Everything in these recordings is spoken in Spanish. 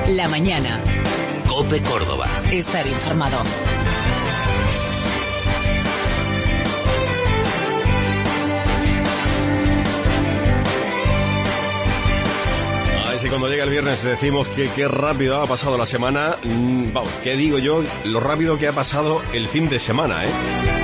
La mañana. COPE Córdoba. Estar informado. Y cuando llega el viernes decimos que qué rápido ha pasado la semana. Vamos, ¿qué digo yo? Lo rápido que ha pasado el fin de semana, ¿eh?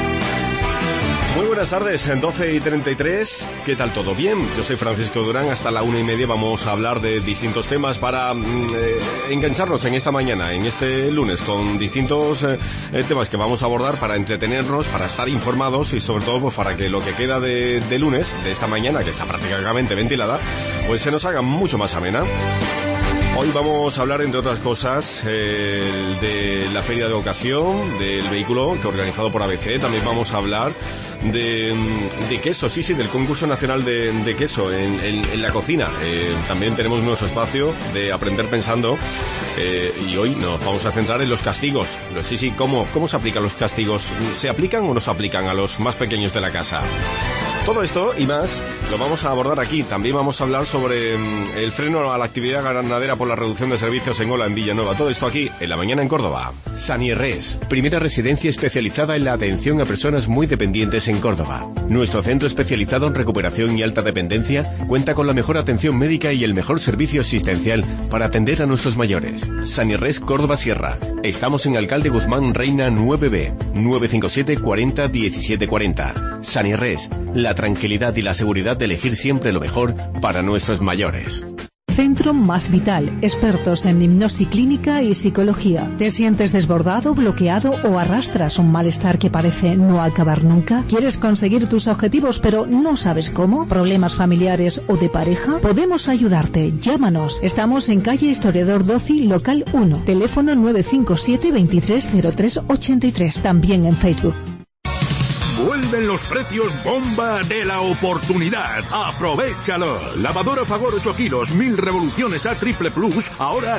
Muy buenas tardes, 12:33. ¿Qué tal todo? Bien, yo soy Francisco Durán. Hasta la 1:30 vamos a hablar de distintos temas para engancharnos en esta mañana, en este lunes, con distintos temas que vamos a abordar para entretenernos, para estar informados y sobre todo pues para que lo que queda de lunes, de esta mañana, que está prácticamente ventilada, pues se nos haga mucho más amena. Hoy vamos a hablar, entre otras cosas, de la feria de ocasión, del vehículo que organizado por ABC. También vamos a hablar de queso, sí, del concurso nacional de queso en la cocina. También tenemos nuestro espacio de Aprender Pensando y hoy nos vamos a centrar en los castigos. Sí, ¿cómo se aplican los castigos? ¿Se aplican o no se aplican a los más pequeños de la casa? Todo esto y más lo vamos a abordar aquí. También vamos a hablar sobre el freno a la actividad ganadera por la reducción de servicios en Ola, en Villanueva. Todo esto aquí, en La Mañana en Córdoba. Sanirres, primera residencia especializada en la atención a personas muy dependientes en Córdoba. Nuestro centro especializado en recuperación y alta dependencia cuenta con la mejor atención médica y el mejor servicio asistencial para atender a nuestros mayores. Sanirres Córdoba Sierra. Estamos en Alcalde Guzmán Reina 9B, 957 40 17 40. Sanirres, la tranquilidad y la seguridad de elegir siempre lo mejor para nuestros mayores. Centro Más Vital, expertos en hipnosis clínica y psicología. ¿Te sientes desbordado, bloqueado o arrastras un malestar que parece no acabar nunca? ¿Quieres conseguir tus objetivos pero no sabes cómo? ¿Problemas familiares o de pareja? Podemos ayudarte. Llámanos. Estamos en calle Historiador Doci, local 1. Teléfono 957 2303 83. También en Facebook. Vuelven los precios bomba de la oportunidad. ¡Aprovechalo! Lavadora Fagor 8 kilos, 1000 revoluciones A Triple Plus, ahora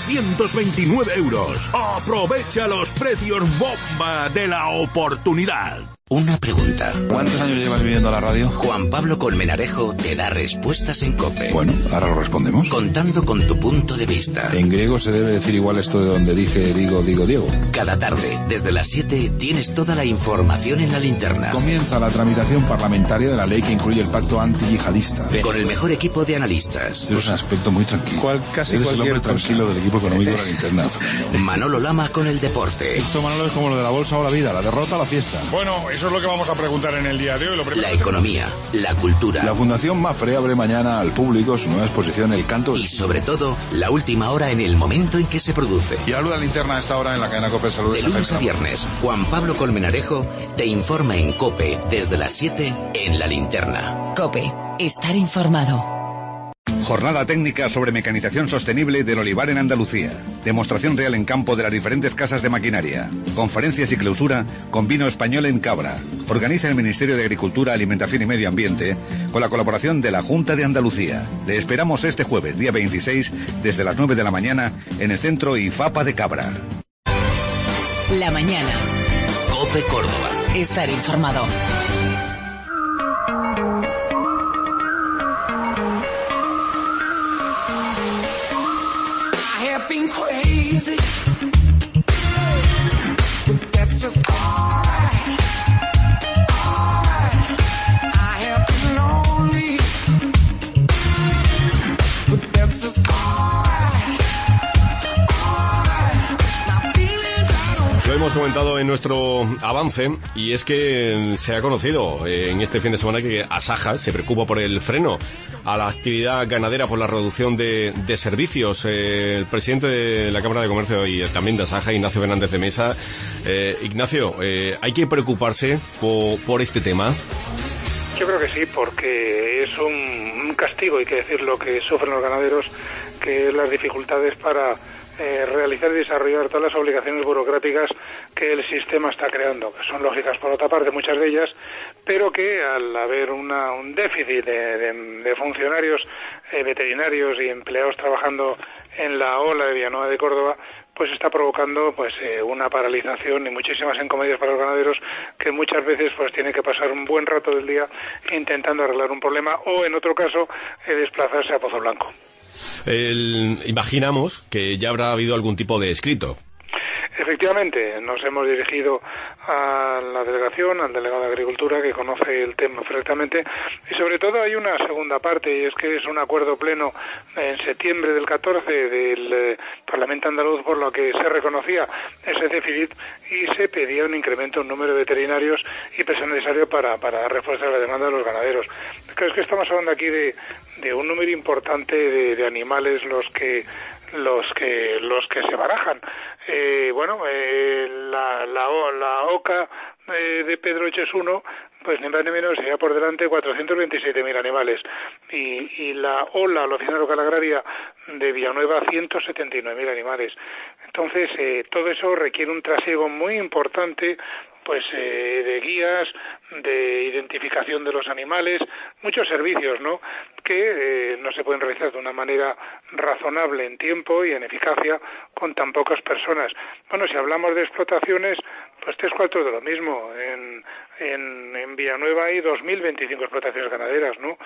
329 euros. ¡Aprovecha los precios bomba de la oportunidad! Una pregunta. ¿Cuántos años llevas viviendo a la radio? Juan Pablo Colmenarejo te da respuestas en COPE. Bueno, ahora lo respondemos. Contando con tu punto de vista. En griego se debe decir igual esto de donde dije, digo, Diego. Cada tarde, desde las 7, tienes toda la información en la linterna. Comienza la tramitación parlamentaria de la ley que incluye el pacto antiyihadista. Con el mejor equipo de analistas. Es un aspecto muy tranquilo. Casi Eres el hombre cosa. tranquilo del equipo económico de la linterna. Manolo Lama con el deporte. Esto, Manolo, es como lo de la bolsa o la vida, la derrota o la fiesta. Bueno, eso es lo que vamos a preguntar en el día de hoy. La economía, la cultura. La Fundación Mafre abre mañana al público su nueva exposición El Canto. Y sobre todo, la última hora en el momento en que se produce. Y hablo de la linterna a esta hora en la cadena COPE Salud. De lunes a viernes, Juan Pablo Colmenarejo te informa en COPE desde las 7 en la linterna. COPE. Estar informado. Jornada técnica sobre mecanización sostenible del olivar en Andalucía. Demostración real en campo de las diferentes casas de maquinaria. Conferencias y clausura con vino español en Cabra. Organiza el Ministerio de Agricultura, Alimentación y Medio Ambiente con la colaboración de la Junta de Andalucía. Le esperamos este jueves, día 26, desde las 9 de la mañana en el centro IFAPA de Cabra. La mañana. COPE Córdoba. Estar informado. Been crazy, but that's just alright. I have been lonely, but that's just alright. Lo hemos comentado en nuestro avance y es que se ha conocido en este fin de semana que Asaja se preocupa por el freno a la actividad ganadera por la reducción de servicios. El presidente de la Cámara de Comercio y también de Asaja, Ignacio Fernández de Mesa. Ignacio, ¿hay que preocuparse por este tema? Yo creo que sí, porque es un castigo, hay que decir, lo que sufren los ganaderos, que es las dificultades para realizar y desarrollar todas las obligaciones burocráticas que el sistema está creando, que son lógicas por otra parte, muchas de ellas, pero que al haber un déficit de funcionarios veterinarios y empleados trabajando en la OLA de Villanueva de Córdoba, pues está provocando una paralización y muchísimas encomiendas para los ganaderos, que muchas veces pues tienen que pasar un buen rato del día intentando arreglar un problema o, en otro caso, desplazarse a Pozo Blanco. Imaginamos que ya habrá habido algún tipo de escrito. Efectivamente, nos hemos dirigido a la delegación, al delegado de Agricultura, que conoce el tema perfectamente, y sobre todo hay una segunda parte, y es que es un acuerdo pleno en septiembre del 14 del Parlamento andaluz, por lo que se reconocía ese déficit y se pedía un incremento en número de veterinarios y personal necesario para dar respuesta a la demanda de los ganaderos. Creo que estamos hablando aquí de un número importante de animales los que se barajan. La OCA de Pedroches 1, pues ni más ni menos se lleva por delante 427.000 animales, y la OLA, la Oficina Local Agraria de Villanueva, 179.000 animales. Entonces, todo eso requiere un trasiego muy importante, pues de guías, de identificación de los animales, muchos servicios, ¿no?, que no se pueden realizar de una manera razonable en tiempo y en eficacia con tan pocas personas. Bueno, si hablamos de explotaciones, pues 3/4 de lo mismo. En Villanueva hay 2.025 explotaciones ganaderas, ¿no?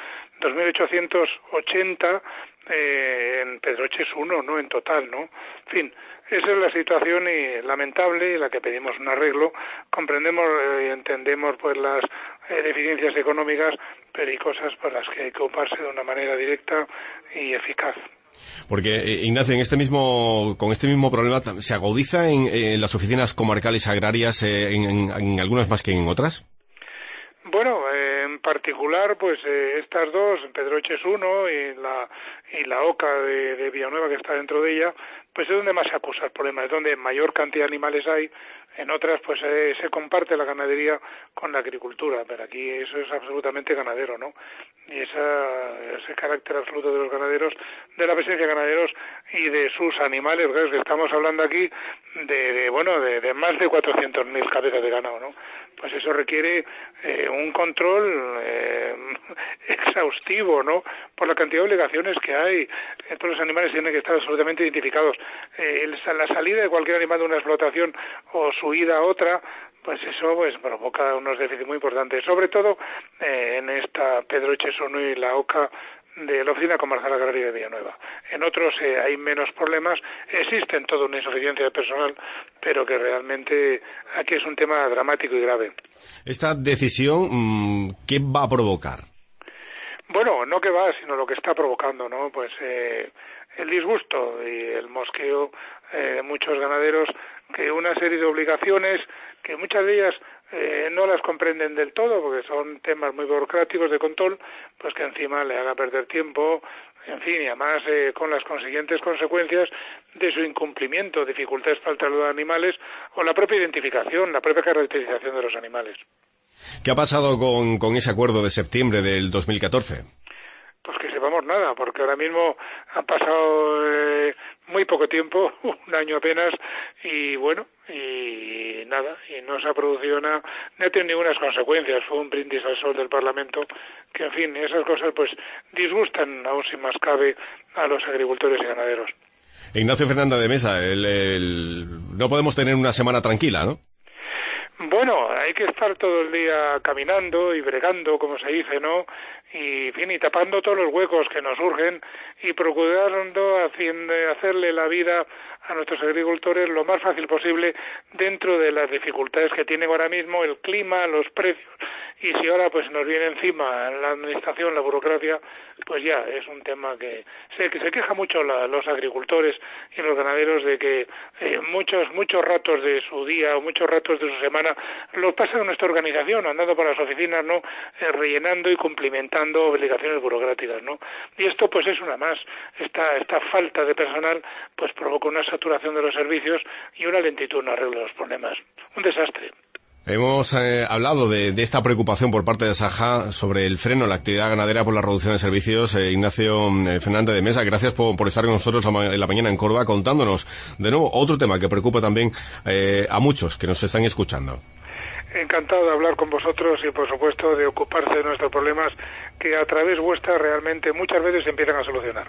2.880 en Pedroches 1, ¿no?, en total, ¿no? En fin, esa es la situación lamentable, y la que pedimos un arreglo. Comprendemos y entendemos pues las deficiencias económicas, pero hay cosas por las que hay que ocuparse de una manera directa y eficaz. Porque, Ignacio, con este mismo problema se agudiza en las oficinas comarcales agrarias, en algunas más que en otras. Bueno, en particular, pues estas dos, Pedroches 1 y la OCA de Villanueva, que está dentro de ella, pues es donde más se acusa el problema, es donde mayor cantidad de animales hay. En otras, pues se comparte la ganadería con la agricultura, pero aquí eso es absolutamente ganadero, ¿no? Y ese carácter absoluto de los ganaderos, de la presencia de ganaderos y de sus animales, que estamos hablando aquí de más de 400.000 cabezas de ganado, ¿no? Pues eso requiere un control exhaustivo, ¿no?, por la cantidad de obligaciones que hay. Todos los animales tienen que estar absolutamente identificados. La salida de cualquier animal de una explotación o su ida a otra, pues eso pues provoca unos déficits muy importantes, sobre todo en esta Pedroches 1 y la OCA de la Oficina Comarcal Agraria de Villanueva. En otros hay menos problemas, existen toda una insuficiencia de personal, pero que realmente aquí es un tema dramático y grave. Esta decisión, ¿qué va a provocar? Bueno, no que va, sino lo que está provocando, ¿no? Pues el disgusto y el mosqueo de muchos ganaderos, que una serie de obligaciones que muchas de ellas no las comprenden del todo, porque son temas muy burocráticos de control, pues que encima le haga perder tiempo, en fin, y además con las consiguientes consecuencias de su incumplimiento, dificultades para el traslado de animales o la propia identificación, la propia caracterización de los animales. ¿Qué ha pasado con ese acuerdo de septiembre del 2014? Pues que sepamos nada, porque ahora mismo ha pasado muy poco tiempo, un año apenas, y bueno, y nada, y no se ha producido nada, no ha tenido ninguna consecuencias, fue un brindis al sol del Parlamento, que en fin, esas cosas pues disgustan aún si más cabe a los agricultores y ganaderos. Ignacio Fernández de Mesa, no podemos tener una semana tranquila, ¿no? Bueno, hay que estar todo el día caminando y bregando, como se dice, ¿no? Y, en fin, y tapando todos los huecos que nos surgen y procurando hacerle la vida a nuestros agricultores lo más fácil posible dentro de las dificultades que tienen ahora mismo el clima, los precios. Y si ahora pues nos viene encima la administración, la burocracia, pues ya es un tema que se queja mucho los agricultores y los ganaderos de que muchos ratos de su día o muchos ratos de su semana los pasan en nuestra organización, andando por las oficinas, ¿no? Rellenando y cumplimentando obligaciones burocráticas, ¿no? Y esto pues es una más. Esta falta de personal pues provoca una saturación de los servicios y una lentitud en el arreglo de los problemas. Un desastre. Hemos hablado de esta preocupación por parte de Saja sobre el freno a la actividad ganadera por la reducción de servicios. Ignacio Fernández de Mesa, gracias por estar con nosotros en la mañana en Córdoba contándonos de nuevo otro tema que preocupa también a muchos que nos están escuchando. Encantado de hablar con vosotros y por supuesto de ocuparse de nuestros problemas que a través vuestra realmente muchas veces se empiezan a solucionar.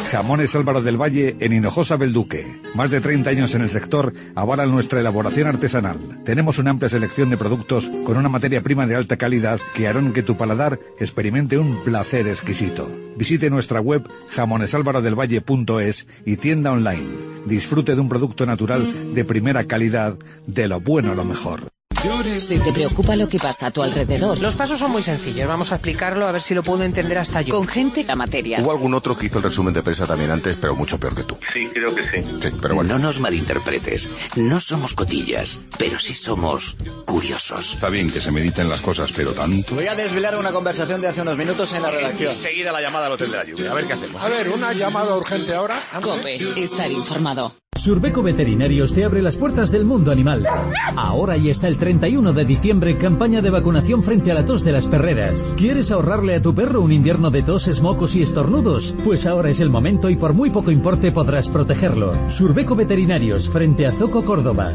Jamones Álvaro del Valle en Hinojosa, Belduque. Más de 30 años en el sector avalan nuestra elaboración artesanal. Tenemos una amplia selección de productos con una materia prima de alta calidad que harán que tu paladar experimente un placer exquisito. Visite nuestra web jamonesalvarodelvalle.es y tienda online. Disfrute de un producto natural de primera calidad, de lo bueno a lo mejor. Si te preocupa lo que pasa a tu alrededor. Los pasos son muy sencillos, vamos a explicarlo a ver si lo puedo entender hasta yo. Con gente la materia. Hubo algún otro que hizo el resumen de prensa también antes, pero mucho peor que tú. Sí, creo que sí. Sí, pero bueno. No nos malinterpretes. No somos cotillas, pero sí somos curiosos. Está bien que se mediten las cosas, pero tanto. Voy a desvelar una conversación de hace unos minutos en la redacción. Enseguida la llamada al Hotel de la Lluvia. A ver qué hacemos. A ver, una llamada urgente ahora. COPE. Estar informado. Surbeco Veterinarios te abre las puertas del mundo animal. Ahora y hasta el 31 de diciembre, campaña de vacunación frente a la tos de las perreras. ¿Quieres ahorrarle a tu perro un invierno de toses, mocos y estornudos? Pues ahora es el momento y por muy poco importe podrás protegerlo. Surbeco Veterinarios, frente a Zoco, Córdoba.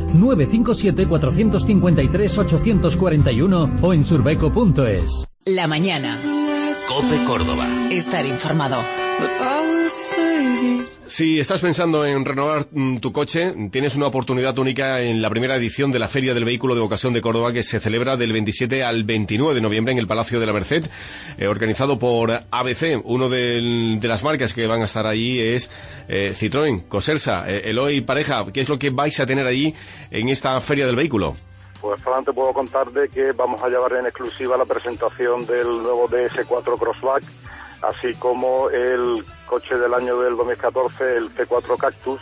957-453-841 o en surbeco.es. La mañana. COPE Córdoba. Estar informado. Si estás pensando en renovar tu coche, tienes una oportunidad única en la primera edición de la Feria del Vehículo de Ocasión de Córdoba, que se celebra del 27 al 29 de noviembre en el Palacio de la Merced, organizado por ABC. Uno de las marcas que van a estar allí es Citroën, Cosersa, Eloy Pareja. ¿Qué es lo que vais a tener allí en esta Feria del Vehículo? Pues solamente puedo contar de que vamos a llevar en exclusiva la presentación del nuevo DS4 Crossback, así como el coche del año del 2014, el C4 Cactus,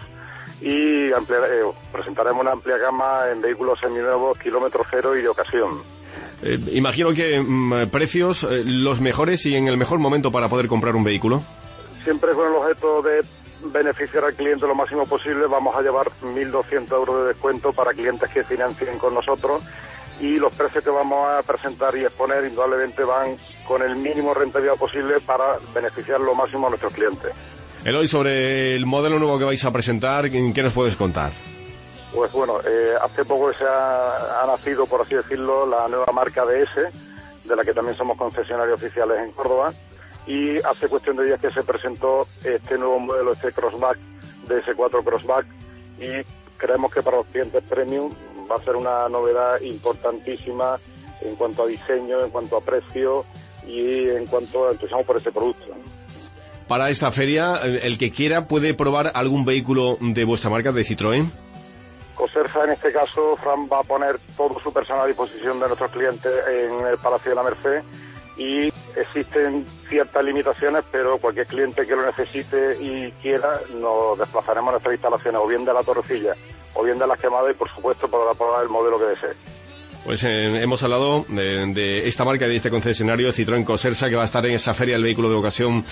y presentaremos una amplia gama en vehículos seminuevos, kilómetro cero y de ocasión. Imagino que precios los mejores y en el mejor momento para poder comprar un vehículo. Siempre con el objeto de beneficiar al cliente lo máximo posible, vamos a llevar 1.200 euros de descuento para clientes que financien con nosotros, y los precios que vamos a presentar y exponer indudablemente van con el mínimo rentabilidad posible para beneficiar lo máximo a nuestros clientes. Eloy, sobre el modelo nuevo que vais a presentar, ¿qué nos puedes contar? Pues bueno, hace poco ha nacido, por así decirlo, la nueva marca DS, de la que también somos concesionarios oficiales en Córdoba, y hace cuestión de días que se presentó este nuevo modelo, este Crossback, DS4 Crossback, y creemos que para los clientes premium va a ser una novedad importantísima en cuanto a diseño, en cuanto a precio y en cuanto a entusiasmo por este producto. Para esta feria, el que quiera puede probar algún vehículo de vuestra marca, de Citroën. Cosersa, en este caso, Fran va a poner todo su personal a disposición de nuestros clientes en el Palacio de la Merced, y existen ciertas limitaciones, pero cualquier cliente que lo necesite y quiera, nos desplazaremos a nuestras instalaciones, o bien de la Torrecilla, o bien de las Quemadas, y por supuesto podrá probar el modelo que desee. Pues hemos hablado de esta marca, de este concesionario Citroën Cosersa, que va a estar en esa Feria del Vehículo de Ocasión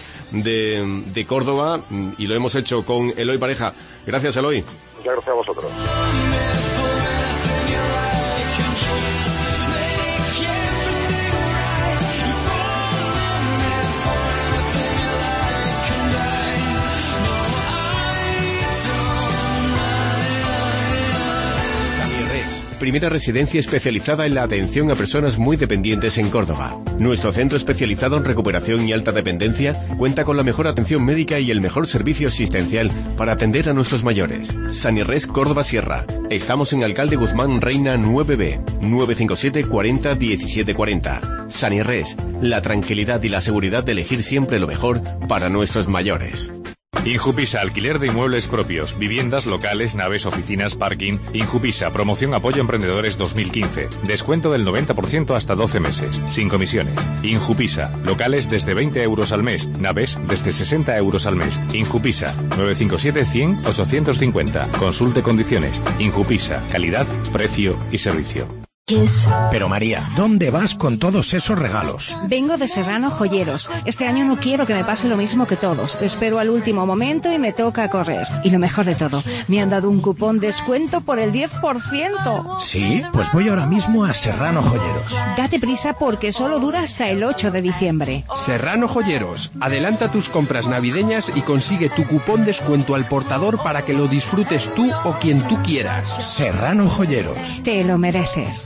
de Córdoba, y lo hemos hecho con Eloy Pareja. Gracias, Eloy. Muchas gracias a vosotros. Primera residencia especializada en la atención a personas muy dependientes en Córdoba. Nuestro centro especializado en recuperación y alta dependencia cuenta con la mejor atención médica y el mejor servicio asistencial para atender a nuestros mayores. Sanirres Córdoba Sierra. Estamos en Alcalde Guzmán Reina 9B, 957 40 17 40. Sanirres, la tranquilidad y la seguridad de elegir siempre lo mejor para nuestros mayores. Injupisa, alquiler de inmuebles propios, viviendas, locales, naves, oficinas, parking. Injupisa, promoción Apoyo Emprendedores 2015. Descuento del 90% hasta 12 meses, sin comisiones. Injupisa, locales desde 20 euros al mes, naves desde 60 euros al mes. Injupisa, 957 100 850. Consulte condiciones. Injupisa, calidad, precio y servicio. Pero María, ¿dónde vas con todos esos regalos? Vengo de Serrano Joyeros. Este año no quiero que me pase lo mismo que todos. Espero al último momento y me toca correr. Y lo mejor de todo, me han dado un cupón descuento por el 10%. ¿Sí? Pues voy ahora mismo a Serrano Joyeros. Date prisa porque solo dura hasta el 8 de diciembre. Serrano Joyeros. Adelanta tus compras navideñas y consigue tu cupón descuento al portador para que lo disfrutes tú o quien tú quieras. Serrano Joyeros. Te lo mereces.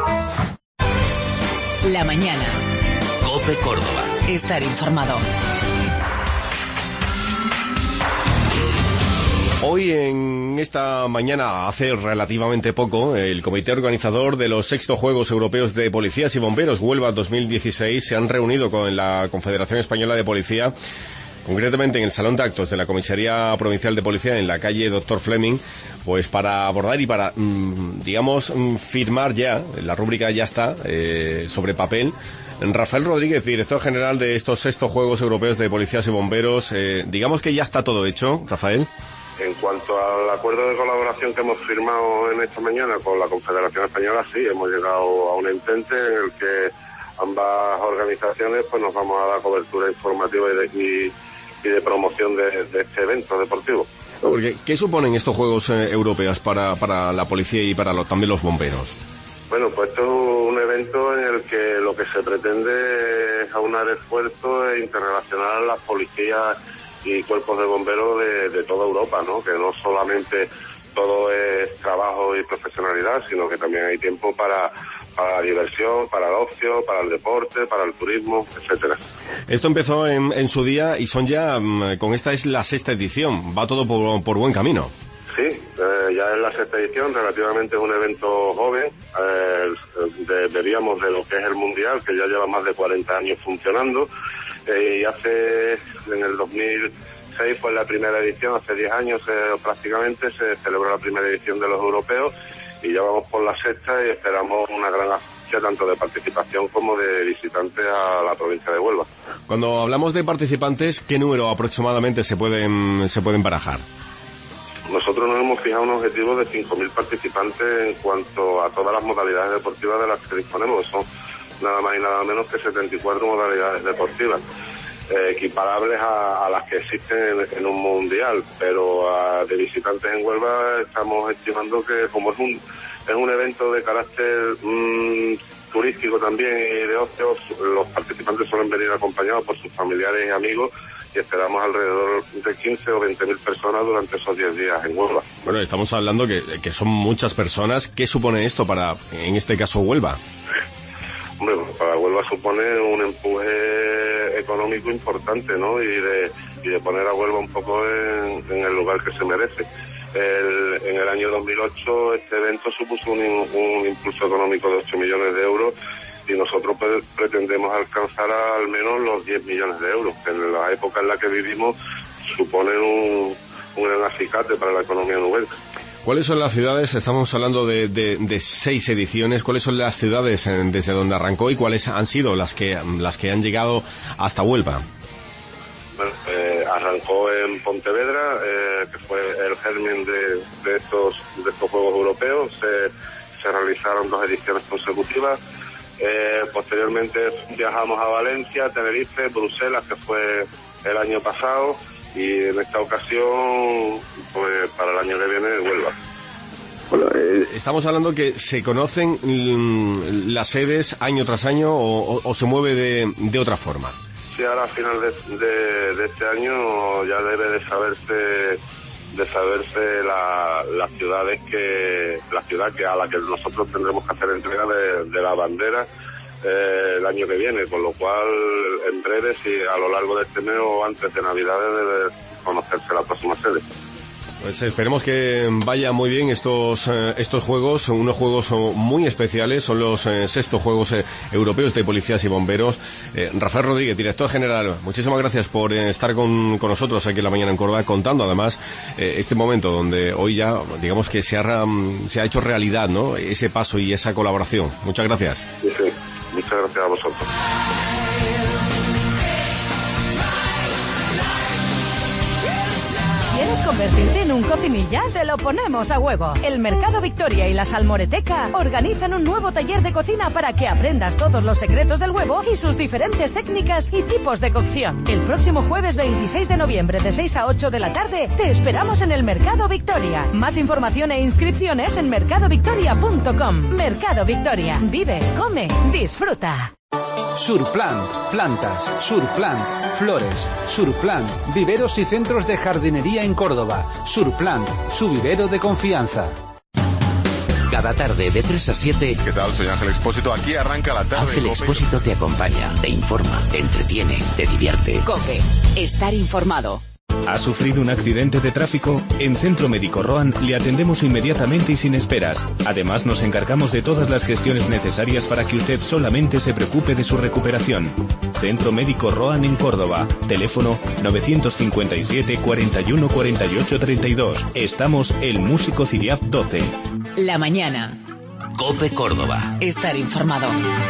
La mañana. COPE Córdoba. Estar informado. Hoy en esta mañana, hace relativamente poco, el comité organizador de los 6º Juegos Europeos de Policías y Bomberos Huelva 2016 se han reunido con la Confederación Española de Policía, concretamente en el Salón de Actos de la Comisaría Provincial de Policía en la calle Dr. Fleming, pues para abordar y para, firmar ya, la rúbrica ya está, sobre papel. Rafael Rodríguez, director general de estos 6º Juegos Europeos de Policías y Bomberos, digamos que ya está todo hecho, Rafael. En cuanto al acuerdo de colaboración que hemos firmado en esta mañana con la Confederación Española, sí, hemos llegado a un entente en el que ambas organizaciones pues nos vamos a dar cobertura informativa y de promoción de este evento deportivo. Porque, ¿qué suponen estos Juegos Europeos para la policía y para también los bomberos? Bueno, pues esto es un evento en el que lo que se pretende es aunar esfuerzos e interrelacionar a las policías y cuerpos de bomberos de toda Europa, ¿no? Que no solamente todo es trabajo y profesionalidad, sino que también hay tiempo para la diversión, para el ocio, para el deporte, para el turismo, etcétera. Esto empezó en su día y son ya, con esta es la 6ª edición, va todo por buen camino. Sí, ya es la 6ª edición, relativamente es un evento joven, veríamos de lo que es el Mundial, que ya lleva más de 40 años funcionando, y en el 2006 fue la primera edición, hace 10 años prácticamente se celebró la primera edición de los europeos, y ya vamos por la 6ª y esperamos una gran afluencia tanto de participación como de visitantes a la provincia de Huelva. Cuando hablamos de participantes, ¿qué número aproximadamente se pueden barajar? Nosotros nos hemos fijado un objetivo de 5.000 participantes en cuanto a todas las modalidades deportivas de las que disponemos, que son nada más y nada menos que 74 modalidades deportivas, equiparables a las que existen en un mundial, pero de visitantes en Huelva estamos estimando que como es un evento de carácter turístico también y de ocio, los participantes suelen venir acompañados por sus familiares y amigos, y esperamos alrededor de 15 o 20.000 personas durante esos 10 días en Huelva. Bueno, estamos hablando que son muchas personas. ¿Qué supone esto para, en este caso, Huelva? Hombre, para Huelva supone un empuje económico importante, ¿no? Y de poner a Huelva un poco en el lugar que se merece. En el año 2008 este evento supuso un impulso económico de 8 millones de euros, y nosotros pretendemos alcanzar al menos los 10 millones de euros, que en la época en la que vivimos suponen un gran acicate para la economía nubense. ¿Cuáles son las ciudades? Estamos hablando de 6 ediciones. ¿Cuáles son las ciudades desde donde arrancó y cuáles han sido las que han llegado hasta Huelva? Bueno, arrancó en Pontevedra, que fue el germen de estos Juegos Europeos. Se realizaron 2 ediciones consecutivas. Posteriormente viajamos a Valencia, Tenerife, Bruselas, que fue el año pasado, y en esta ocasión, pues para el año que viene, Huelva. Bueno, estamos hablando que se conocen las sedes año tras año o se mueve de otra forma. Sí, ahora a final de este año ya debe de saberse la ciudad a la que nosotros tendremos que hacer entrega de la bandera el año que viene, con lo cual en breve, si a lo largo de este mes o antes de Navidades, debe conocerse la próxima sede. Pues esperemos que vaya muy bien estos juegos, unos juegos muy especiales, son los 6º Juegos Europeos de Policías y Bomberos. Rafael Rodríguez, director general, muchísimas gracias por estar con nosotros aquí en La Mañana en Córdoba, contando además este momento donde hoy ya, digamos que se ha hecho realidad, ¿no?, ese paso y esa colaboración. Muchas gracias. Sí, muchas gracias a vosotros. ¿Quieres convertirte en un cocinilla? Se lo ponemos a huevo. El Mercado Victoria y la Salmoreteca organizan un nuevo taller de cocina para que aprendas todos los secretos del huevo y sus diferentes técnicas y tipos de cocción. El próximo jueves 26 de noviembre de 6 a 8 de la tarde te esperamos en el Mercado Victoria. Más información e inscripciones en mercadovictoria.com. Mercado Victoria. Vive, come, disfruta. Surplant, plantas, Surplant, flores, Surplant, viveros y centros de jardinería en Córdoba. Surplant, su vivero de confianza. Cada tarde de 3 a 7... ¿Qué tal? Soy Ángel Expósito. Aquí arranca la tarde. Ángel Expósito te acompaña, te informa, te entretiene, te divierte. COPE. Estar informado. ¿Ha sufrido un accidente de tráfico? En Centro Médico Roan le atendemos inmediatamente y sin esperas. Además, nos encargamos de todas las gestiones necesarias para que usted solamente se preocupe de su recuperación. Centro Médico Roan en Córdoba. Teléfono 957 41 48 32. Estamos el Músico Ciriaf 12. La mañana. COPE Córdoba. Estar informado.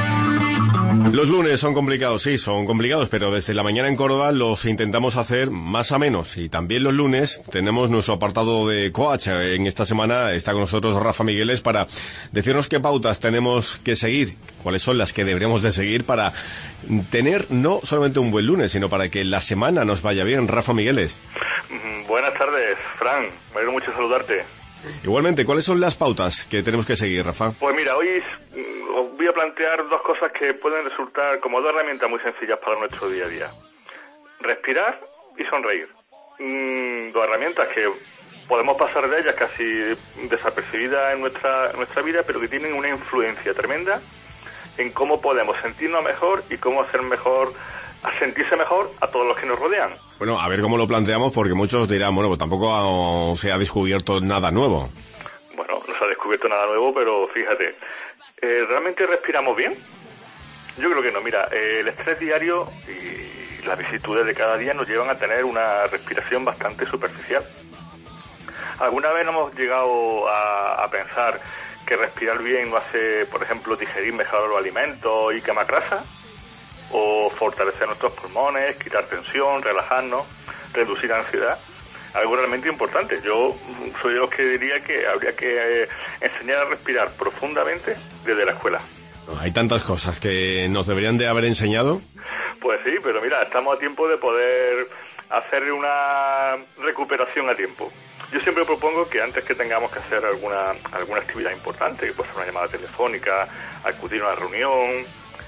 Los lunes son complicados, sí, son complicados, pero desde la mañana en Córdoba los intentamos hacer más a menos. Y también los lunes tenemos nuestro apartado de coach. En esta semana está con nosotros Rafa Migueles para decirnos qué pautas tenemos que seguir, cuáles son las que deberíamos de seguir para tener no solamente un buen lunes, sino para que la semana nos vaya bien. Rafa Migueles. Buenas tardes, Fran. Me alegro mucho saludarte. Igualmente, ¿cuáles son las pautas que tenemos que seguir, Rafa? Pues mira, hoy os voy a plantear dos cosas que pueden resultar como dos herramientas muy sencillas para nuestro día a día. Respirar y sonreír. Dos herramientas que podemos pasar de ellas casi desapercibidas en nuestra vida, pero que tienen una influencia tremenda en cómo podemos sentirnos mejor y cómo hacer mejor, a sentirse mejor a todos los que nos rodean. Bueno, a ver cómo lo planteamos, porque muchos dirán, bueno, pues tampoco se ha descubierto nada nuevo. Bueno, no se ha descubierto nada nuevo, pero fíjate, ¿realmente respiramos bien? Yo creo que no. Mira, el estrés diario y las vicisitudes de cada día nos llevan a tener una respiración bastante superficial. ¿Alguna vez hemos llegado a pensar que respirar bien nos hace, por ejemplo, digerir mejor los alimentos y quemar grasa? O fortalecer nuestros pulmones, quitar tensión, relajarnos, reducir ansiedad. Algo realmente importante. Yo soy de los que diría que habría que enseñar a respirar profundamente desde la escuela. Hay tantas cosas que nos deberían de haber enseñado. Pues sí, pero mira, estamos a tiempo de poder hacer una recuperación a tiempo. Yo siempre propongo que antes que tengamos que hacer alguna actividad importante, que puede ser una llamada telefónica, acudir a una reunión,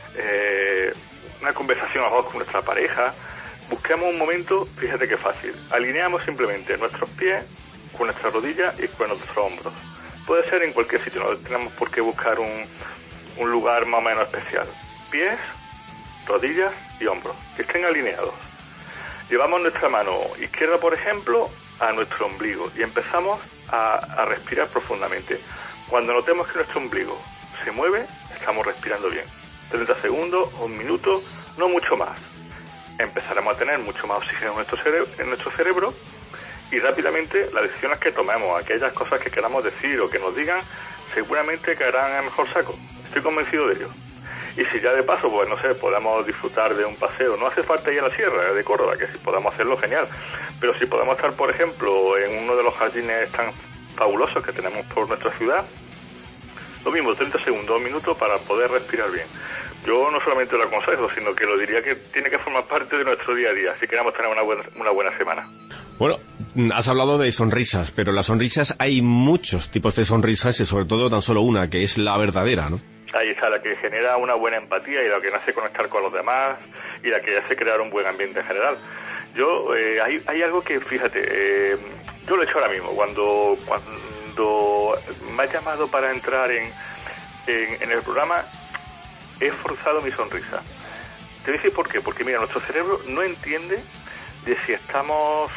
una conversación a voz con nuestra pareja, busquemos un momento, fíjate qué fácil, alineamos simplemente nuestros pies con nuestras rodillas y con nuestros hombros. Puede ser en cualquier sitio, no tenemos por qué buscar un lugar más o menos especial. Pies, rodillas y hombros, que estén alineados. Llevamos nuestra mano izquierda, por ejemplo, a nuestro ombligo y empezamos a respirar profundamente. Cuando notemos que nuestro ombligo se mueve, estamos respirando bien. 30 segundos, un minuto, no mucho más. Empezaremos a tener mucho más oxígeno en nuestro cerebro y rápidamente las decisiones que tomemos, aquellas cosas que queramos decir o que nos digan, seguramente caerán en el mejor saco. Estoy convencido de ello. Y si ya de paso, pues no sé, podemos disfrutar de un paseo, no hace falta ir a la sierra de Córdoba, que si podemos hacerlo, genial. Pero si podemos estar, por ejemplo, en uno de los jardines tan fabulosos que tenemos por nuestra ciudad, lo mismo, 30 segundos, un minuto para poder respirar bien. Yo no solamente lo aconsejo, sino que lo diría que tiene que formar parte de nuestro día a día, si queremos tener una buena semana. Bueno, has hablado de sonrisas, pero las sonrisas, hay muchos tipos de sonrisas y sobre todo tan solo una, que es la verdadera, ¿no? Ahí está, la que genera una buena empatía y la que nos hace conectar con los demás y la que hace crear un buen ambiente en general. Yo, hay algo que, fíjate, yo lo he hecho ahora mismo, cuando me ha llamado para entrar en el programa, he forzado mi sonrisa. Te voy a decir por qué, porque mira, nuestro cerebro no entiende de si estamos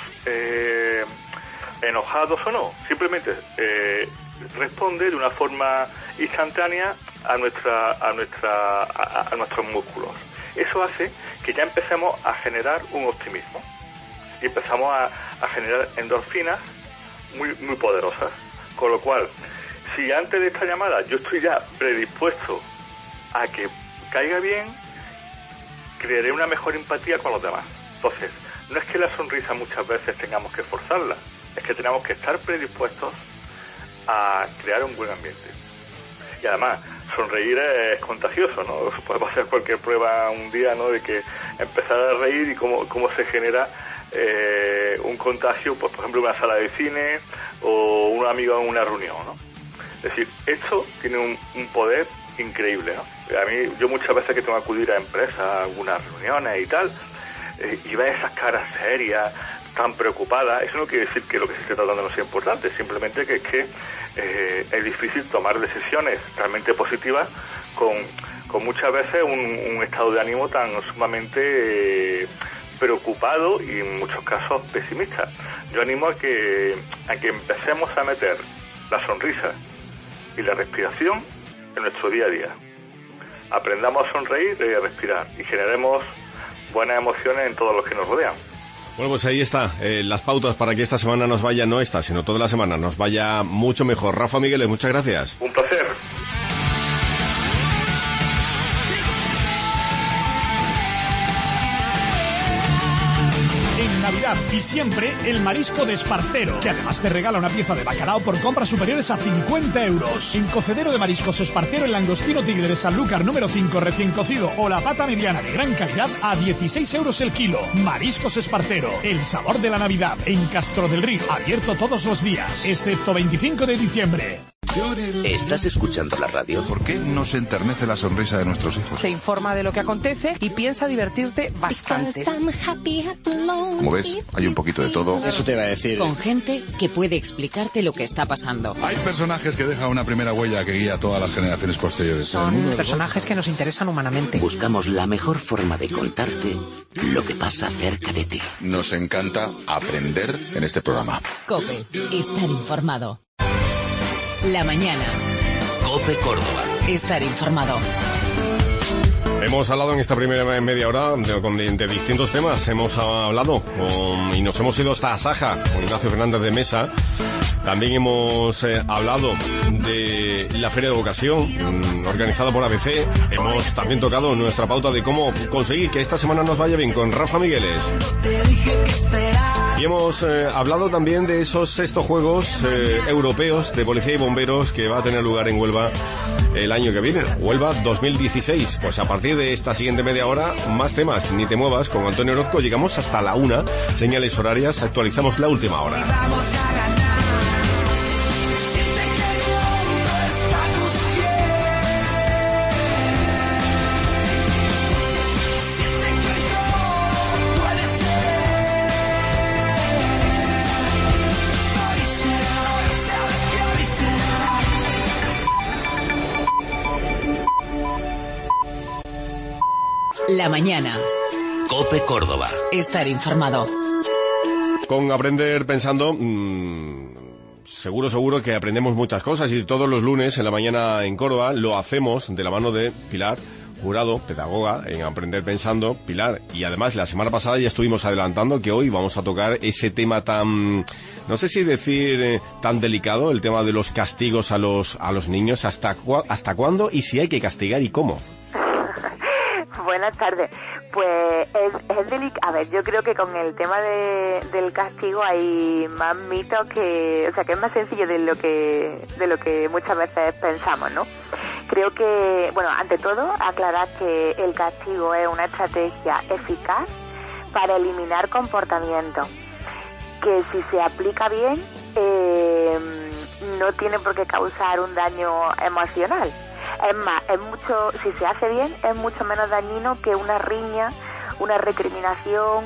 enojados o no, simplemente responde de una forma instantánea a nuestros músculos. Eso hace que ya empecemos a generar un optimismo y empezamos a generar endorfinas muy, muy poderosas. Con lo cual, si antes de esta llamada yo estoy ya predispuesto a que caiga bien, crearé una mejor empatía con los demás. Entonces, no es que la sonrisa muchas veces tengamos que forzarla, es que tenemos que estar predispuestos a crear un buen ambiente. Y además, sonreír es contagioso, ¿no? Podemos hacer cualquier prueba un día, ¿no?, de que empezar a reír y cómo se genera un contagio, pues por ejemplo, en una sala de cine o un amigo en una reunión, ¿no? Es decir, esto tiene un poder increíble, ¿no? A mí, yo muchas veces que tengo que acudir a empresas, a algunas reuniones y tal, y ver esas caras serias, tan preocupadas, eso no quiere decir que lo que se esté tratando no sea importante, simplemente que es que es difícil tomar decisiones realmente positivas con muchas veces un estado de ánimo tan sumamente preocupado y en muchos casos pesimista. Yo animo a que empecemos a meter la sonrisa y la respiración en nuestro día a día. Aprendamos a sonreír y a respirar y generemos buenas emociones en todos los que nos rodean. Bueno, pues ahí está, las pautas para que esta semana nos vaya, no esta, sino toda la semana, nos vaya mucho mejor. Rafa Migueles, muchas gracias. Un placer. En Navidad y siempre, el marisco de Espartero, que además te regala una pieza de bacalao por compras superiores a 50 euros. En Cocedero de Mariscos Espartero, el langostino tigre de Sanlúcar número 5 recién cocido o la pata mediana de gran calidad a 16 euros el kilo. Mariscos Espartero, el sabor de la Navidad, en Castro del Río, abierto todos los días, excepto 25 de diciembre. ¿Estás escuchando la radio? ¿Por qué nos enternece la sonrisa de nuestros hijos? Te informa de lo que acontece y piensa divertirte bastante. Como ves, hay un poquito de todo. Eso te iba a decir. Con gente que puede explicarte lo que está pasando. Hay personajes que dejan una primera huella que guía a todas las generaciones posteriores. Son personajes que nos interesan humanamente. Buscamos la mejor forma de contarte lo que pasa cerca de ti. Nos encanta aprender en este programa. COPE. Estar informado. La mañana. COPE Córdoba. Estar informado. Hemos hablado en esta primera media hora de distintos temas. Hemos hablado y nos hemos ido hasta Asaja con Ignacio Fernández de Mesa. También hemos hablado de la Feria de Vocación organizada por ABC. Hemos también tocado nuestra pauta de cómo conseguir que esta semana nos vaya bien con Rafa Migueles. Y hemos hablado también de esos sextos Juegos Europeos de Policía y Bomberos que va a tener lugar en Huelva el año que viene. Huelva 2016. Pues a partir de esta siguiente media hora, más temas. Ni te muevas, con Antonio Orozco llegamos hasta la 1. Señales horarias, actualizamos la última hora. La mañana. COPE Córdoba. Estar informado. Con Aprender Pensando, seguro que aprendemos muchas cosas y todos los lunes en la mañana en Córdoba lo hacemos de la mano de Pilar Jurado, pedagoga en Aprender Pensando. Pilar, y además la semana pasada ya estuvimos adelantando que hoy vamos a tocar ese tema tan, no sé si decir tan delicado, el tema de los castigos a los niños, hasta cuándo y si hay que castigar y cómo. Buenas tardes. Pues es delicado. A ver, yo creo que con el tema del castigo hay más mitos que es más sencillo de lo que muchas veces pensamos, ¿no? Creo que, bueno, ante todo, aclarar que el castigo es una estrategia eficaz para eliminar comportamientos que si se aplica bien no tiene por qué causar un daño emocional. Es más, si se hace bien, es mucho menos dañino que una riña, una recriminación,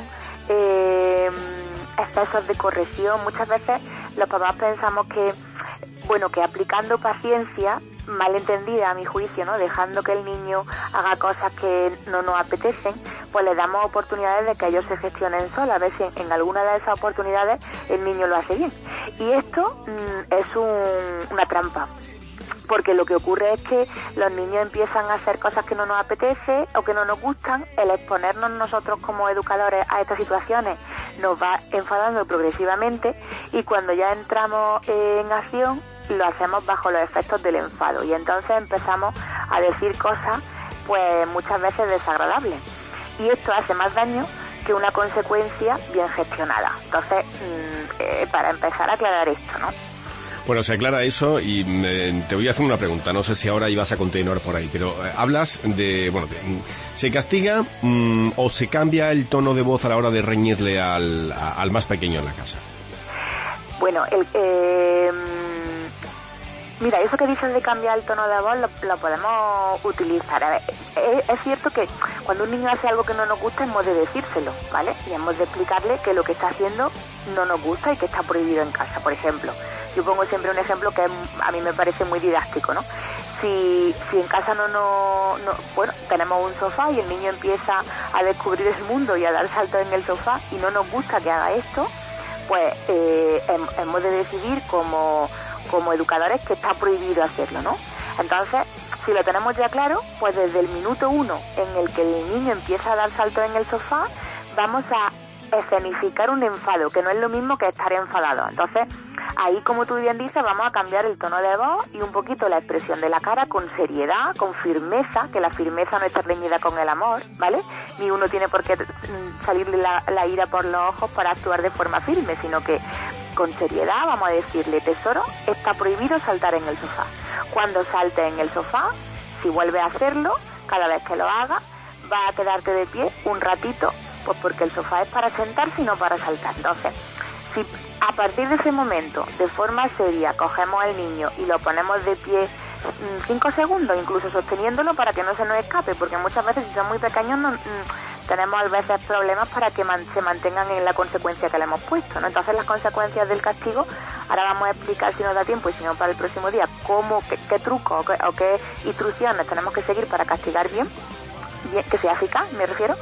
excesos de corrección. Muchas veces los papás pensamos que aplicando paciencia, mal entendida a mi juicio, ¿no? Dejando que el niño haga cosas que no nos apetecen, pues le damos oportunidades de que ellos se gestionen solos. A ver si en alguna de esas oportunidades el niño lo hace bien. Y esto es una trampa. Porque lo que ocurre es que los niños empiezan a hacer cosas que no nos apetece o que no nos gustan. El exponernos nosotros como educadores a estas situaciones nos va enfadando progresivamente y cuando ya entramos en acción lo hacemos bajo los efectos del enfado y entonces empezamos a decir cosas pues muchas veces desagradables y esto hace más daño que una consecuencia bien gestionada. Entonces, para empezar a aclarar esto, ¿no? Bueno, se aclara eso y te voy a hacer una pregunta. No sé si ahora ibas a continuar por ahí, pero hablas de, ¿se castiga o se cambia el tono de voz a la hora de reñirle al más pequeño en la casa? Bueno, mira, eso que dices de cambiar el tono de voz lo podemos utilizar. A ver, es cierto que cuando un niño hace algo que no nos gusta hemos de decírselo, ¿vale? Y hemos de explicarle que lo que está haciendo no nos gusta y que está prohibido en casa, por ejemplo. Yo pongo siempre un ejemplo que a mí me parece muy didáctico, ¿no? Si en casa bueno, tenemos un sofá y el niño empieza a descubrir el mundo y a dar saltos en el sofá y no nos gusta que haga esto, pues hemos de decidir como educadores que está prohibido hacerlo, ¿no? Entonces, si lo tenemos ya claro, pues desde el minuto 1 en el que el niño empieza a dar saltos en el sofá, vamos a escenificar un enfado, que no es lo mismo que estar enfadado. Entonces, ahí, como tú bien dices, vamos a cambiar el tono de voz y un poquito la expresión de la cara con seriedad, con firmeza, que la firmeza no está reñida con el amor, ¿vale? Ni uno tiene por qué salirle la ira por los ojos para actuar de forma firme, sino que con seriedad vamos a decirle: tesoro, está prohibido saltar en el sofá. Cuando salte en el sofá, si vuelve a hacerlo, cada vez que lo haga, va a quedarte de pie un ratito, pues porque el sofá es para sentarse y no para saltar. Entonces, si a partir de ese momento, de forma seria, cogemos al niño y lo ponemos de pie 5 segundos, incluso sosteniéndolo para que no se nos escape, porque muchas veces, si son muy pequeños, tenemos a veces problemas para que se mantengan en la consecuencia que le hemos puesto, ¿no? Entonces, las consecuencias del castigo, ahora vamos a explicar, si nos da tiempo y si no para el próximo día, qué trucos o qué instrucciones tenemos que seguir para castigar bien, que sea eficaz, me refiero.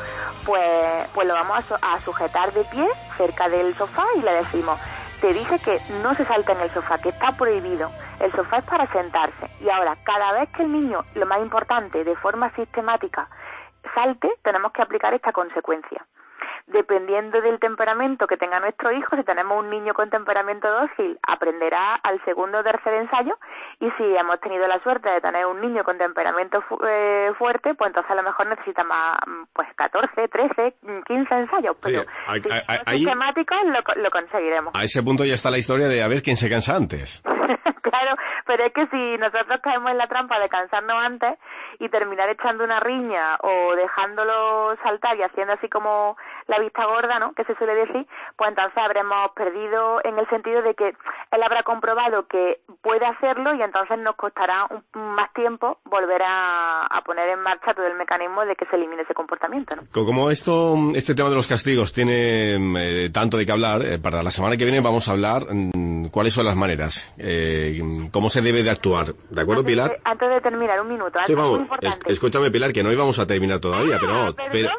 Pues lo vamos a sujetar de pie cerca del sofá y le decimos: te dije que no se salta en el sofá, que está prohibido, el sofá es para sentarse. Y ahora, cada vez que el niño, lo más importante, de forma sistemática, salte, tenemos que aplicar esta consecuencia. Dependiendo del temperamento que tenga nuestro hijo, si tenemos un niño con temperamento dócil, aprenderá al segundo o tercer ensayo, y si hemos tenido la suerte de tener un niño con temperamento fuerte, pues entonces a lo mejor necesita más, pues 14, 13, 15 ensayos, pero sí, si somos sistemáticos lo conseguiremos. A ese punto ya está la historia de a ver quién se cansa antes. Claro, pero es que si nosotros caemos en la trampa de cansarnos antes y terminar echando una riña o dejándolo saltar y haciendo así como la vista gorda, ¿no?, que se suele decir, pues entonces habremos perdido, en el sentido de que él habrá comprobado que puede hacerlo y entonces nos costará más tiempo volver a poner en marcha todo el mecanismo de que se elimine ese comportamiento, ¿no? Como este tema de los castigos tiene tanto de qué hablar, para la semana que viene vamos a hablar cuáles son las maneras, cómo se debe de actuar, ¿de acuerdo, Pilar? Antes de terminar, un minuto, sí, vamos, muy importante. Escúchame, Pilar, que no íbamos a terminar todavía, pero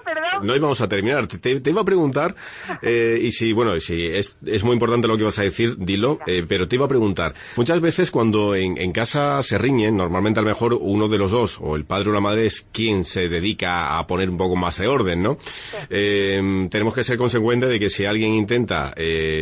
no íbamos a terminar. Te iba a preguntar, y si es muy importante lo que vas a decir, dilo, pero te iba a preguntar, muchas veces cuando en casa se riñen, normalmente a lo mejor uno de los dos, o el padre o la madre, es quien se dedica a poner un poco más de orden, ¿no? Sí. Tenemos que ser consecuentes de que si alguien intenta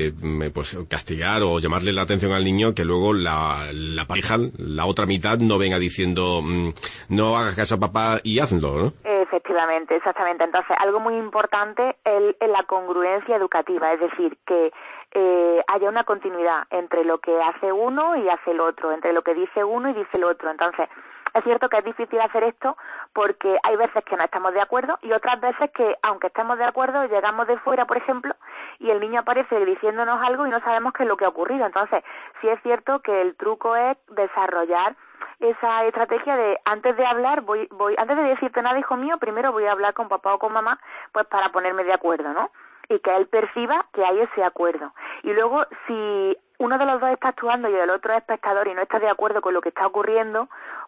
pues castigar o llamarle la atención al niño, que luego la pareja, la otra mitad, no venga diciendo no hagas caso a papá y hazlo, ¿no? Efectivamente, exactamente. Entonces, algo muy importante es la congruencia educativa, es decir, que haya una continuidad entre lo que hace uno y hace el otro, entre lo que dice uno y dice el otro. Entonces, es cierto que es difícil hacer esto porque hay veces que no estamos de acuerdo y otras veces que, aunque estemos de acuerdo, llegamos de fuera, por ejemplo, y el niño aparece diciéndonos algo y no sabemos qué es lo que ha ocurrido. Entonces, sí es cierto que el truco es desarrollar esa estrategia de, antes de hablar, antes de decirte nada, hijo mío, primero voy a hablar con papá o con mamá, pues para ponerme de acuerdo, ¿no? Y que él perciba que hay ese acuerdo. Y luego, si uno de los dos está actuando y el otro es espectador y no está de acuerdo con lo que está ocurriendo,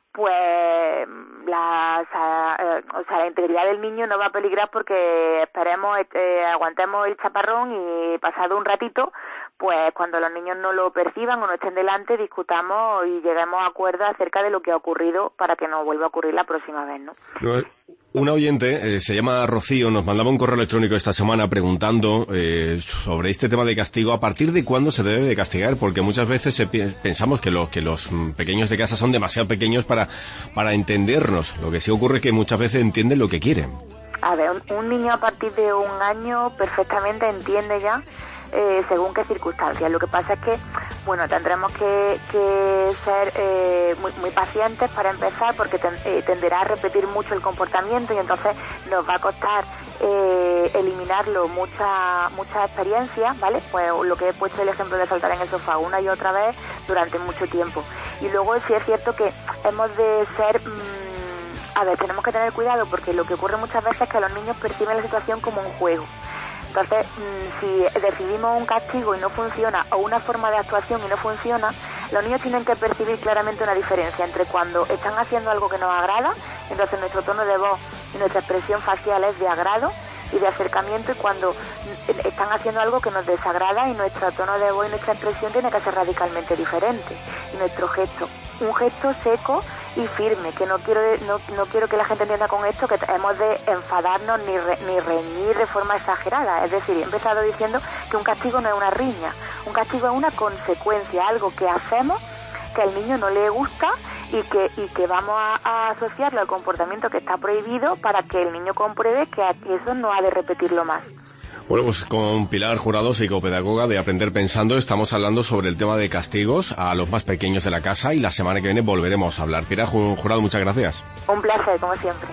pues la integridad del niño no va a peligrar, porque esperemos, aguantemos el chaparrón y pasado un ratito, pues cuando los niños no lo perciban o no estén delante, discutamos y lleguemos a acuerdos acerca de lo que ha ocurrido para que no vuelva a ocurrir la próxima vez, ¿no? Una oyente, se llama Rocío, nos mandaba un correo electrónico esta semana preguntando sobre este tema de castigo, a partir de cuándo se debe de castigar, porque muchas veces pensamos que los pequeños de casa son demasiado pequeños para entendernos. Lo que sí ocurre es que muchas veces entienden lo que quieren. A ver, un niño a partir de 1 año perfectamente entiende ya según qué circunstancias. Lo que pasa es que, bueno, tendremos que ser muy pacientes para empezar, porque tenderá a repetir mucho el comportamiento y entonces nos va a costar eliminarlo muchas experiencias, ¿vale? Pues lo que he puesto el ejemplo de saltar en el sofá una y otra vez durante mucho tiempo. Y luego sí es cierto que hemos de ser... a ver, tenemos que tener cuidado, porque lo que ocurre muchas veces es que los niños perciben la situación como un juego. Entonces, si decidimos un castigo y no funciona, o una forma de actuación y no funciona, Los niños tienen que percibir claramente una diferencia entre cuando están haciendo algo que nos agrada, entonces nuestro tono de voz y nuestra expresión facial es de agrado y de acercamiento, y cuando están haciendo algo que nos desagrada y nuestro tono de voz y nuestra expresión tiene que ser radicalmente diferente. Y nuestro gesto, un gesto seco y firme, que no quiero que la gente entienda con esto que hemos de enfadarnos ni reñir de forma exagerada. Es decir, he empezado diciendo que un castigo no es una riña, un castigo es una consecuencia, algo que hacemos que al niño no le gusta y que vamos a asociarlo al comportamiento que está prohibido para que el niño compruebe que eso no ha de repetirlo más. Bueno, pues con Pilar Jurado, psicopedagoga de Aprender Pensando, estamos hablando sobre el tema de castigos a los más pequeños de la casa, y la semana que viene volveremos a hablar. Pilar Jurado, muchas gracias. Un placer, como siempre.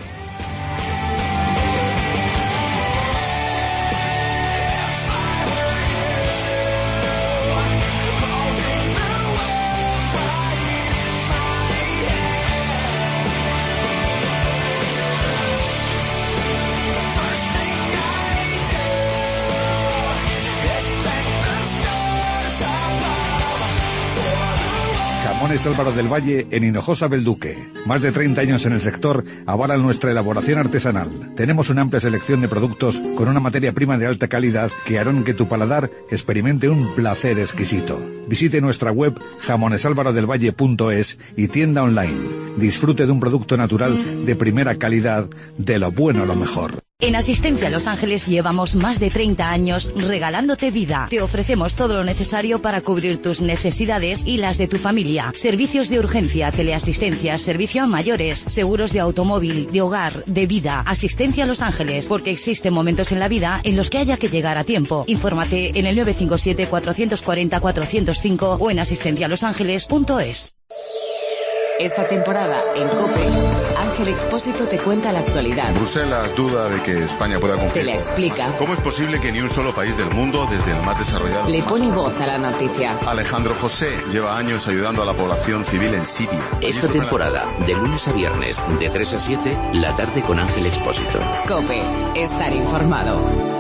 Jamones Álvaro del Valle en Hinojosa, Belduque. Más de 30 años en el sector avalan nuestra elaboración artesanal. Tenemos una amplia selección de productos con una materia prima de alta calidad que harán que tu paladar experimente un placer exquisito. Visite nuestra web jamonesalvarodelvalle.es y tienda online. Disfrute de un producto natural de primera calidad, de lo bueno a lo mejor. En Asistencia Los Ángeles llevamos más de 30 años regalándote vida. Te ofrecemos todo lo necesario para cubrir tus necesidades y las de tu familia. Servicios de urgencia, teleasistencia, servicio a mayores, seguros de automóvil, de hogar, de vida. Asistencia Los Ángeles, porque existen momentos en la vida en los que haya que llegar a tiempo. Infórmate en el 957-440-405 o en asistencialosangeles.es. Esta temporada en COPE, Ángel Expósito te cuenta la actualidad. Bruselas duda de que España pueda cumplir. Te la explica. ¿Cómo es posible que ni un solo país del mundo, desde el más desarrollado... Le pone voz a la noticia. Alejandro José lleva años ayudando a la población civil en Siria. Esta temporada, de lunes a viernes, de 3 a 7, la tarde con Ángel Expósito. COPE, estar informado.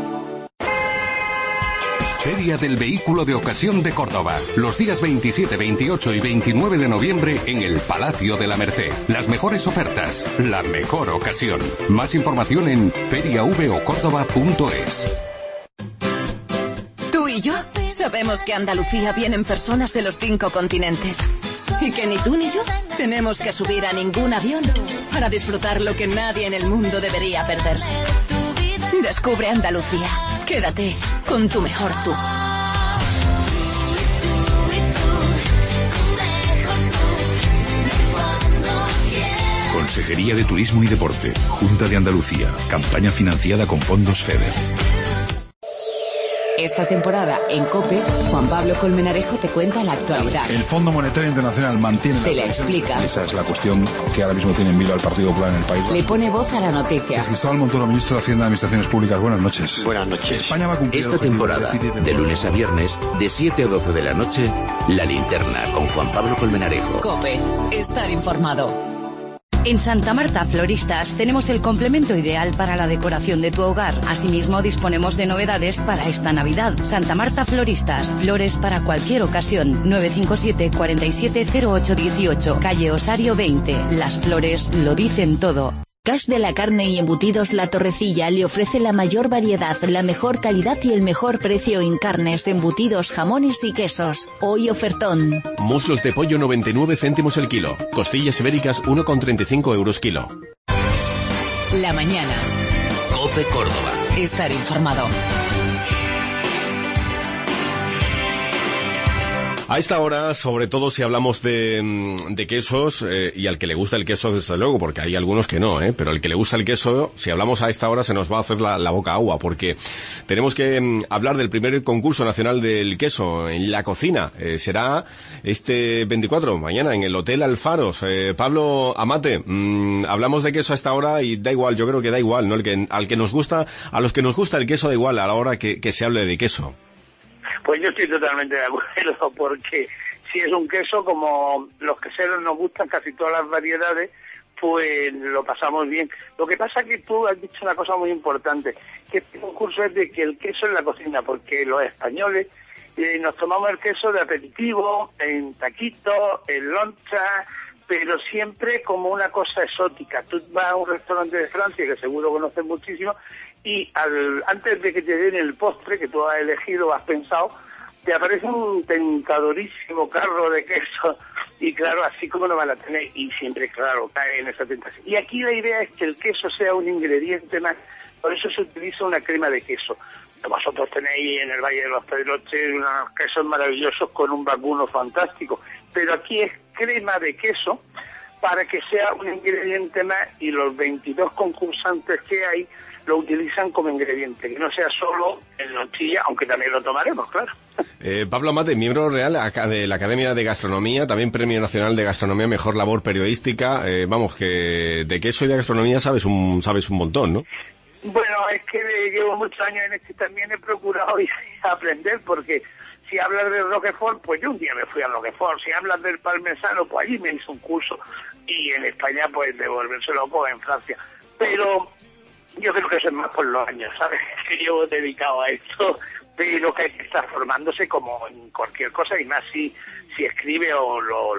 Feria del Vehículo de Ocasión de Córdoba. Los días 27, 28 y 29 de noviembre en el Palacio de la Merced. Las mejores ofertas, la mejor ocasión. Más información en feriavocórdoba.es. Tú y yo sabemos que a Andalucía vienen personas de los 5 continentes. Y que ni tú ni yo tenemos que subir a ningún avión para disfrutar lo que nadie en el mundo debería perderse. Descubre Andalucía. Quédate con tu mejor tú. Consejería de Turismo y Deporte, Junta de Andalucía, campaña financiada con fondos FEDER. Esta temporada en COPE, Juan Pablo Colmenarejo te cuenta la actualidad. El Fondo Monetario Internacional mantiene... Te la explica. Esa es la cuestión que ahora mismo tiene en vilo al Partido Popular en el país. Le pone voz a la noticia. Cristóbal Montoro, ministro de Hacienda y Administraciones Públicas. Buenas noches. Buenas noches. España va a cumplir esta temporada, de lunes a viernes, de 7 a 12 de la noche, La Linterna con Juan Pablo Colmenarejo. COPE, estar informado. En Santa Marta Floristas tenemos el complemento ideal para la decoración de tu hogar. Asimismo, disponemos de novedades para esta Navidad. Santa Marta Floristas, flores para cualquier ocasión. 957 47 08 18, calle Osario 20. Las flores lo dicen todo. Cash de la Carne y Embutidos La Torrecilla le ofrece la mayor variedad, la mejor calidad y el mejor precio en carnes, embutidos, jamones y quesos. Hoy ofertón. Muslos de pollo 99 céntimos el kilo. Costillas ibéricas 1,35 euros kilo. La mañana. COPE Córdoba. Estar informado. A esta hora, sobre todo si hablamos de quesos, y al que le gusta el queso, desde luego, porque hay algunos que no, pero al que le gusta el queso, si hablamos a esta hora se nos va a hacer la boca agua, porque tenemos que hablar del primer concurso nacional del queso en la cocina. Será este 24, mañana, en el Hotel Alfaros. Pablo Amate, hablamos de queso a esta hora y da igual, yo creo que da igual, ¿no? A los que nos gusta el queso da igual a la hora que se hable de queso. Pues yo estoy totalmente de acuerdo, porque si es un queso, como los queseros nos gustan casi todas las variedades, pues lo pasamos bien. Lo que pasa es que tú has dicho una cosa muy importante, que este concurso es de que el queso en la cocina, porque los españoles Nos tomamos el queso de aperitivo, en taquitos, en loncha, pero siempre como una cosa exótica. Tú vas a un restaurante de Francia, que seguro conoces muchísimo, y antes de que te den el postre que tú has elegido, has pensado, te aparece un tentadorísimo carro de queso, y claro, así como lo van a tener, y siempre, claro, cae en esa tentación. Y aquí la idea es que el queso sea un ingrediente más, por eso se utiliza una crema de queso. Vosotros tenéis en el Valle de los Pedroches unos quesos maravillosos con un vacuno fantástico, pero aquí es crema de queso para que sea un ingrediente más, y los 22 concursantes que hay lo utilizan como ingrediente, que no sea solo en lonchilla, aunque también lo tomaremos, claro. Pablo Amate, miembro real de la Academia de Gastronomía, también Premio Nacional de Gastronomía, Mejor Labor Periodística. Vamos, que de queso y de gastronomía sabes un montón, ¿no? Bueno, es que llevo muchos años en esto y también he procurado aprender, porque si hablas del Roquefort, pues yo un día me fui a Roquefort. Si hablas del parmesano, pues allí me hice un curso. Y en España, pues de volverse loco en Francia. Pero yo creo que eso es más por los años, ¿sabes? Que llevo dedicado a esto, pero que hay que estar formándose como en cualquier cosa, y más si escribe o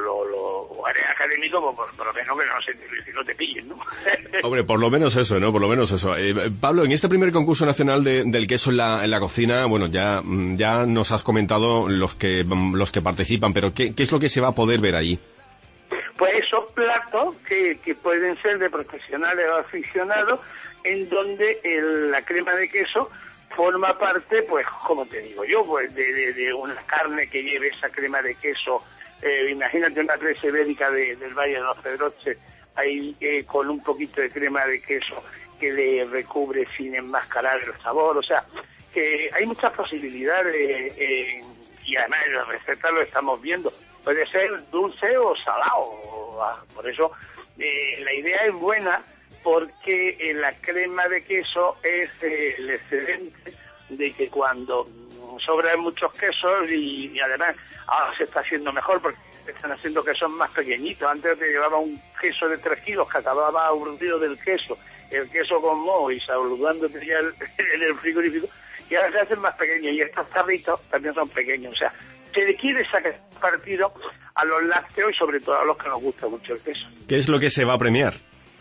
eres académico, pues por lo menos que no te pillen, ¿no? Hombre, por lo menos eso, ¿no? Por lo menos eso. Pablo, en este primer concurso nacional del queso en la cocina, bueno, ya nos has comentado los que participan, pero ¿qué es lo que se va a poder ver allí? Pues esos platos que pueden ser de profesionales o aficionados, en donde la crema de queso forma parte, pues, como te digo yo, pues de una carne que lleve esa crema de queso. Imagínate una presa ibérica del Valle de los Pedroches, ahí con un poquito de crema de queso que le recubre sin enmascarar el sabor. O sea, que hay muchas posibilidades, y además en la receta lo estamos viendo. Puede ser dulce o salado. Por eso la idea es buena, porque la crema de queso es el excedente de que cuando sobran muchos quesos, y además ahora se está haciendo mejor porque están haciendo quesos más pequeñitos. Antes te llevaba un queso de 3 kilos que acababa aburrido del queso, el queso con moho y saludándote ya en el frigorífico, y ahora se hacen más pequeños, y estos tarritos también son pequeños. O sea, se le quiere sacar partido a los lácteos y sobre todo a los que nos gusta mucho el queso. ¿Qué es lo que se va a premiar?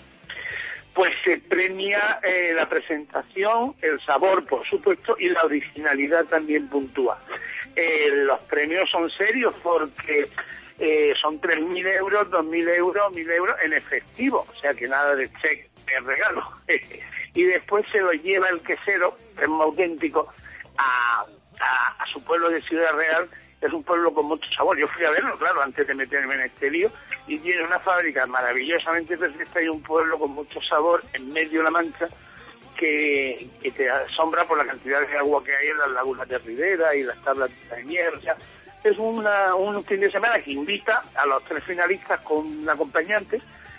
Pues se premia la presentación, el sabor, por supuesto, y la originalidad también puntúa. Los premios son serios porque son 3.000 euros, 2.000 euros, 1.000 euros en efectivo, o sea que nada de cheque, de regalo. Y después se lo lleva el quesero, que es muy auténtico, a su pueblo de Ciudad Real. Es un pueblo con mucho sabor. Yo fui a verlo, claro, antes de meterme en este lío, y tiene una fábrica maravillosamente perfecta y un pueblo con mucho sabor en medio de la Mancha, que te asombra por la cantidad de agua que hay en las lagunas de Ribera y las tablas de miel. O sea, es un fin de semana que invita a los 3 finalistas con un acompañante,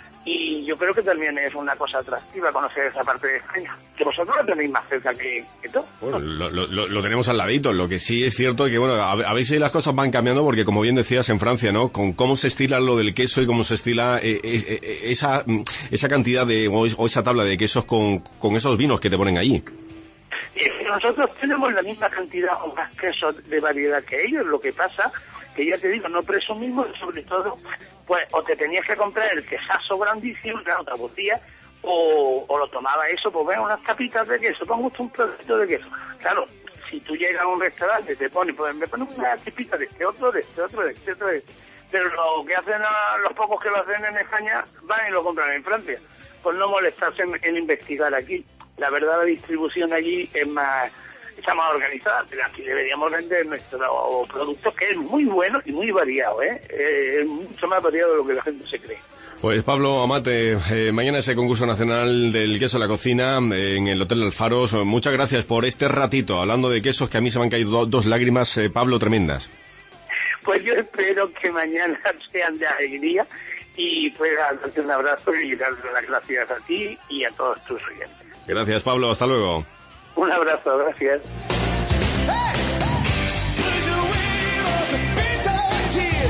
y yo creo que también es una cosa atractiva conocer esa parte de España, que vosotros lo tenéis más cerca que todo. Bueno, lo tenemos al ladito. Lo que sí es cierto es que, bueno, a ver si las cosas van cambiando, porque como bien decías, en Francia, ¿no? Con cómo se estila lo del queso y cómo se estila esa cantidad o esa tabla de quesos con esos vinos que te ponen allí. Nosotros tenemos la misma cantidad o más quesos de variedad que ellos. Lo que pasa que, ya te digo, no presumimos, sobre todo, pues o te tenías que comprar el quesazo grandísimo, claro, otra botella, o lo tomaba eso, pues ven unas tapitas de queso, pongo un pedacito de queso. Claro, si tú llegas a un restaurante, te pones, pues me pones una tipita de este otro, de este otro, de este otro, de este. Pero lo que hacen los pocos que lo hacen en España, van y lo compran en Francia. Pues no molestarse en investigar aquí. La verdad, la distribución allí está más organizada, pero aquí deberíamos vender nuestro producto, que es muy bueno y muy variado, es mucho más variado de lo que la gente se cree. Pues Pablo Amate, mañana ese concurso nacional del queso en la cocina en el Hotel Alfaros. Muchas gracias por este ratito hablando de quesos, que a mí se me han caído 2 lágrimas, Pablo, tremendas. Pues yo espero que mañana sean de alegría y pueda darte un abrazo y darle las gracias a ti y a todos tus oyentes. Gracias, Pablo, hasta luego. Un abrazo, gracias.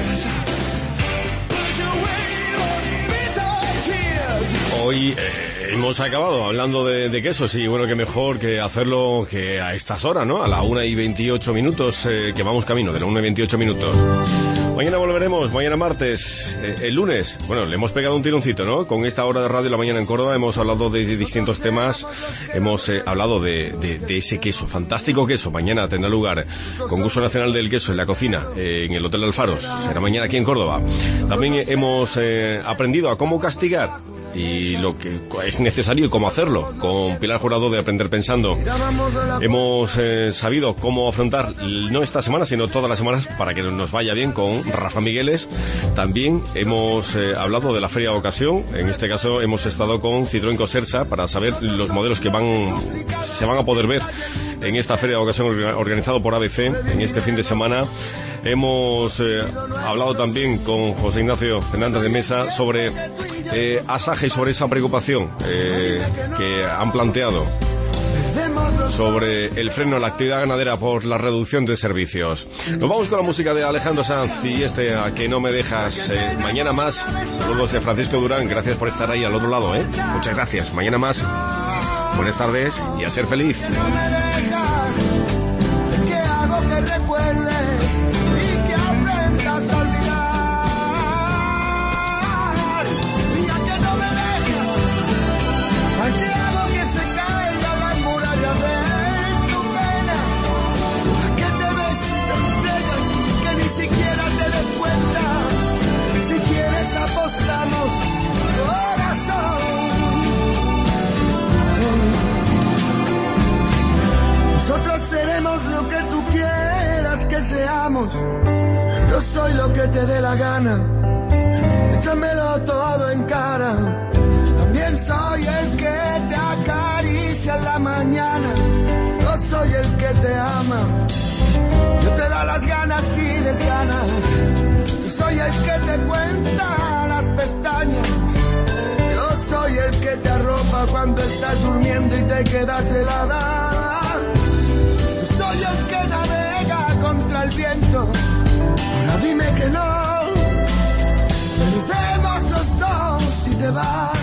Hoy hemos acabado hablando de quesos y bueno, que mejor que hacerlo que a estas horas, ¿no? A la 1:28, que vamos camino de la 1:28. Mañana volveremos, mañana martes, el lunes. Bueno, le hemos pegado un tironcito, ¿no? Con esta hora de radio La Mañana en Córdoba hemos hablado de distintos temas. Hemos hablado de ese queso, fantástico queso. Mañana tendrá lugar Concurso Nacional del Queso en la cocina, en el Hotel Alfaros. Será mañana aquí en Córdoba. También hemos aprendido a cómo castigar y lo que es necesario y cómo hacerlo con Pilar Jurado de Aprender Pensando. Hemos sabido cómo afrontar no esta semana sino todas las semanas para que nos vaya bien con Rafa Migueles. También hemos hablado de la Feria de Ocasión. En este caso hemos estado con Citroën Cosersa para saber los modelos que se van a poder ver en esta Feria de Ocasión organizado por ABC en este fin de semana. Hemos hablado también con José Ignacio Fernández de Mesa sobre Asaja y sobre esa preocupación que han planteado sobre el freno a la actividad ganadera por la reducción de servicios. Nos vamos con la música de Alejandro Sanz y A que no me dejas. Mañana más. Saludos de Francisco Durán. Gracias por estar ahí al otro lado, ¿eh? Muchas gracias. Mañana más. Buenas tardes y a ser feliz. ¿Qué hago que recuerdes y que aprendas a olvidar? Y a que no me dejas, ¿a qué hago que se caiga la muralla de tu pena? ¿A qué te ves tan entregas que ni siquiera te des cuenta? Si quieres apostamos, corazón. Nosotros seremos lo que tú quieras que seamos. Yo soy lo que te dé la gana. Échamelo todo en cara. También soy el que te acaricia en la mañana. Yo soy el que te ama. Yo te da las ganas y desganas. Yo soy el que te cuenta las pestañas. Yo soy el que te arropa cuando estás durmiendo y te quedas helada. Soy el que navega contra el viento. Ahora dime que no. Perdemos los dos si te vas.